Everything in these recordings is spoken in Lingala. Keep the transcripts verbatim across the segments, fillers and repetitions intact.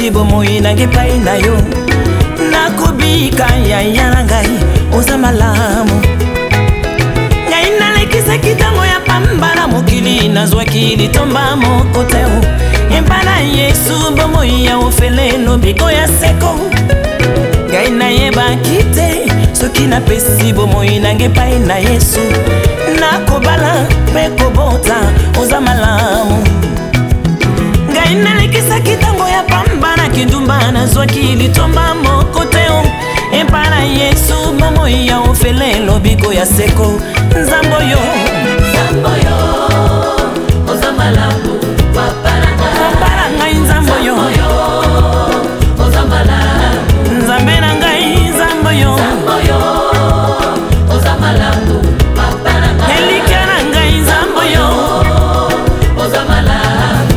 pesi bomoi nange pai na yo nakobika yaya na ngai oza malamu ngai nalekisaki ntango ya pamba na mokili nazwaki litomba moko te empa na Yesu bomoi ya ofelelo biko ya seko ngai nayebaki te soki napesi bomoi nange pai na Yesu nakobala mpe kobota oza malamu ngai nalekisaki ntango ya pamba na kindumba nazwaki litomba moko te empa na Yesu bomoi ya ofelelo biko ya seko nzambo yo nzambo yo oza malamu papa papa ngai nzambo yo oza malamu nzambe na ngai nzambo yo nzambo yo oza malamu papa na ngai elika na ngai nzambo yo oza malamu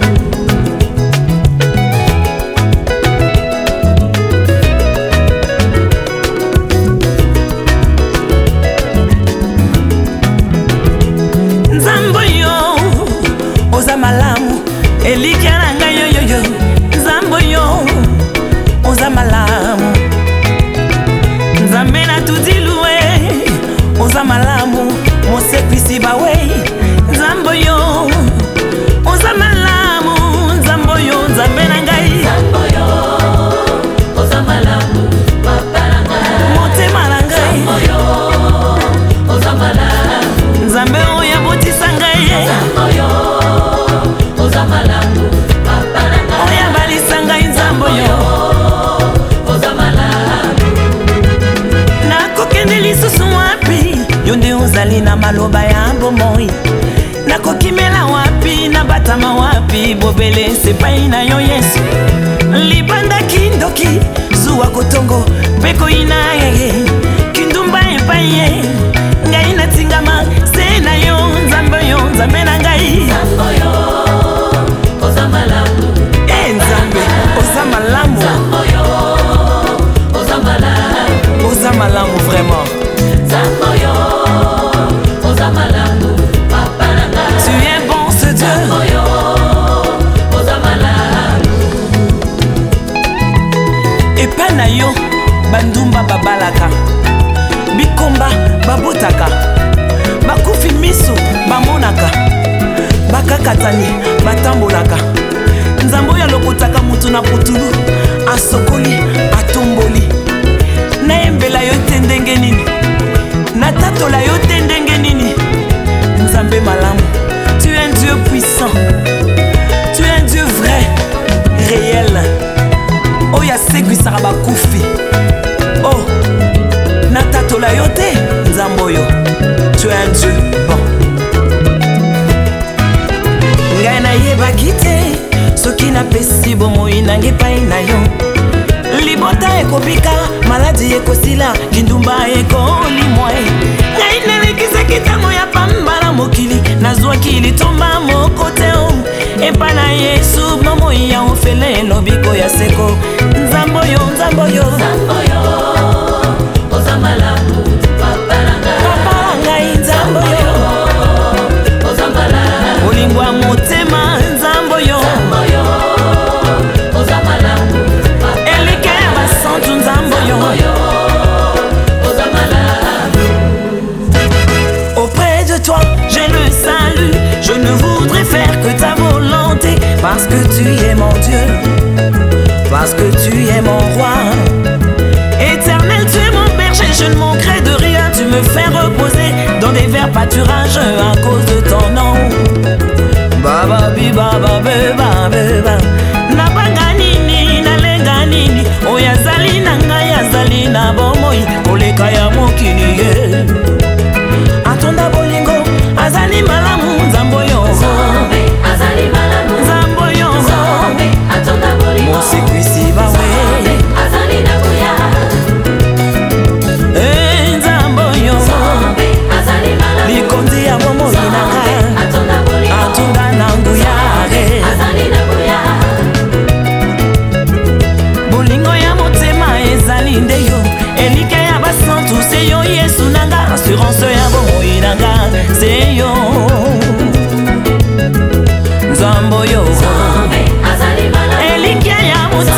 nzambo yo oza malamu elika na ngai yo yo yo nzambo yo oza malamu nzambe na tudilue oza malamu mosekwisi bawe nzambo yo oza malamu nzambo yo nzambe na ngai nzambo yo oza malamu papa na ngai motema na ngai nzambo yo oza malamu nzambe oyo abotisa ngai nzambo yo oza malamu papa na ngai oyo abalisa ngai nzambo yo oza malamu nakokende lisusu wapi yo nde ozali na maloba ya bomoi nakokimela wapi nabatama wapi bobele sepai na yo Yesu libanda kindoki zuwa kotongo mpe koyina yeye kindumba epai ye ngai natingama se na yo nzambe yo nzambe na ngai nzambo yo oza malamu e nzambe oza malamu nzambo yo oza malamu oza malamu vraiment nzambo yo oza malamu papa na ngai tu es bon ce Dieu nzambo yo oza malamu epai na yo bandumba babalaka bikomba babotaka bakufi miso bamonaka bakakatani batambolaka nzambo oyo alokotaka mutu na putulu asokoli atomboli nayembela yo te ndenge nini natatola yo te ndenge nini nzambe malamu tu es un Dieu puissant tu es un Dieu vrai réel oyo asekwisaka bakufi oh natatola yo te nzambo oyo tu es un Dieu bon ngai nayebaki te soki napesi bomoi nange pai na yo libota ekobika maladi ekosila kindumba ekolimwa ngai nalekisaki ntango ya pamba na mokili nazwaki litomba moko te epa na Yesu bomoi ya ofelelo biko ya seko nzambo yo nzambo yo nzambo yo oza malamu papa na ngai papa na ngai nzambo yo oza malamu olingwa motema nzambo yo nzambo yo oza malamu elike ya basantu nzambo yo oza malamu auprès de toi j'ai le salut je ne voudrais faire que ta volonté parce que tu es mon Dieu parce que tu es mon roi éternel tu es mon berger je ne manquerai de rien tu me fais reposer dans des verts pâturages à cause de ton nom baba bi baba be baba nabanga nini nalenga nini oyo azali na ngai azali na bomoi koleka ya mokili ye atonda bolingo azali malamu nzambo yo nzambe azali malamu nzambo yo nzambe atonda bolingo mosekwisi bawe nzambe azali na boya e nzambo yo nzambe azali malamu likondi ya bomoi na ngai atonda bolingo atonda na nguyare azali na boya bolingo ya motema ezali nde yo elike ya basantu se yo Yesu nanga assurance ya bomoi nanga se yo nzambo yo nzambe azali malamu elike ya motema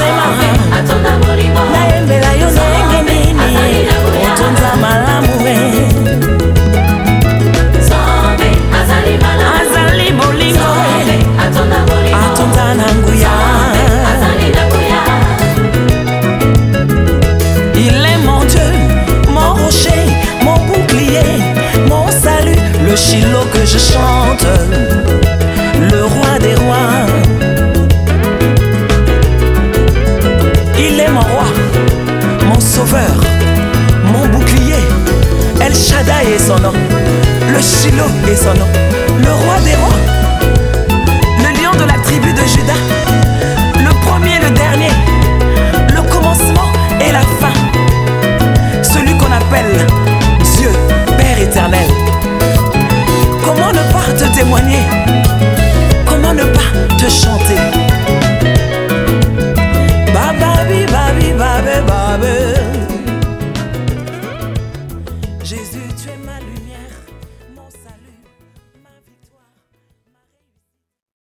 Shiloh que je chante, le roi des rois. Il est mon roi, mon sauveur, mon bouclier. El Shaddai est son nom, le Shiloh est son nom, le roi des rois, le lion de la tribu de Juda.